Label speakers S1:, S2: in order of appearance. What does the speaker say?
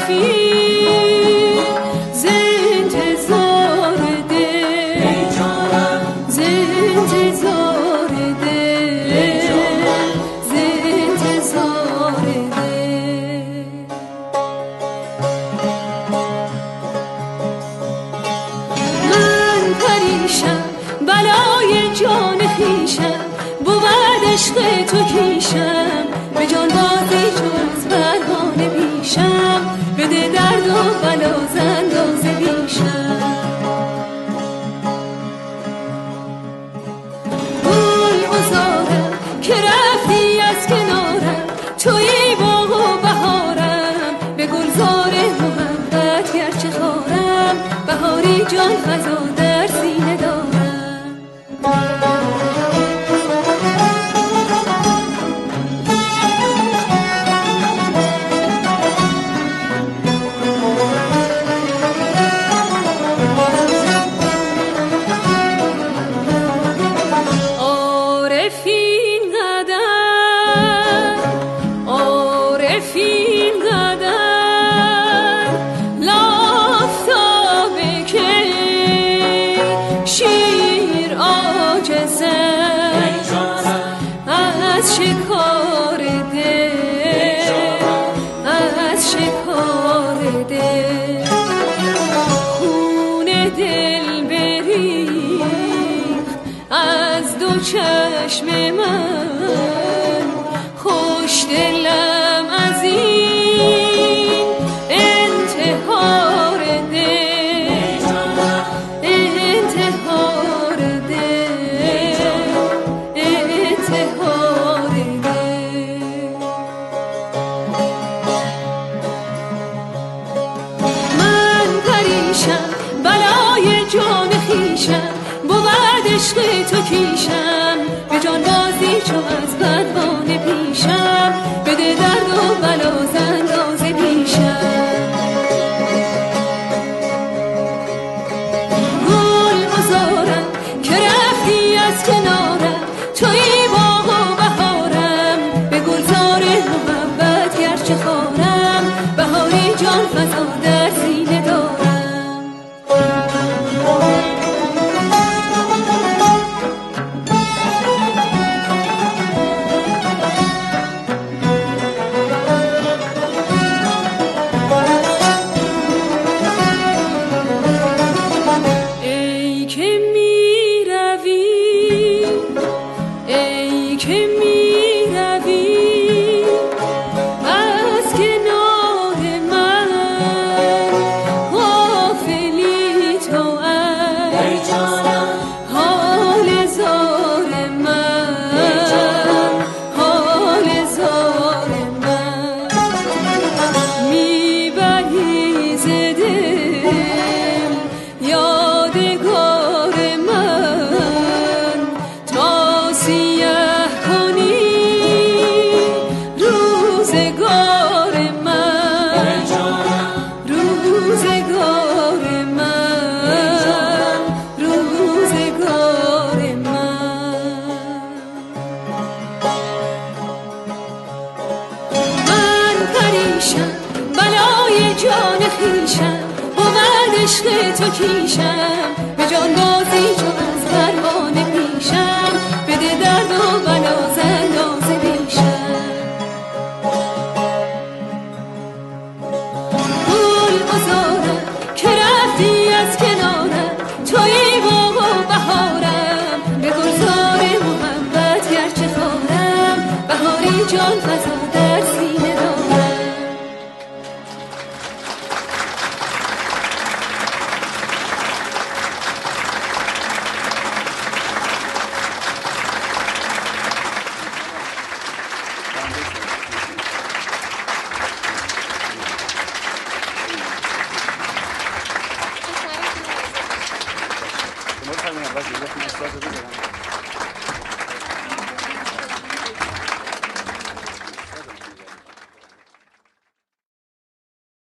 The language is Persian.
S1: بلای جان خویشم بود عشق تو کیشم به جان بازی جز پروانه پیشم بده درد و بلا زندازه بیشم گل عذارم که رفتی از کنارم توی باغ و بهارم به گلزار محبت گرچه خارم بهاری جان فضا در سینه دارم از شکار دل خون دل بریخت از دو چشم من خوش دلم از این انتحار دل انتحار بلای جان خویشم بود عشق تو کیشم به جان بازی چو از پروانه پیشم بده درد و بلا زندازه بیشم گل عذارم که رفتی از کنارم توی باغ و بهارم به گلزار محبت گرچه خارم بهاری جان فضا در سینه دارم بلای جان خویشم بود عشق تو کیشم به جان بازی چو از پروانه پیشم بده درد و بلا زندازه بیشم گل عذارم که رفتی از کنارم توی باغ و بهارم به گلزار محبت گرچه خارم بهاری جان فضا در سینه دارم
S2: Vamos a ver,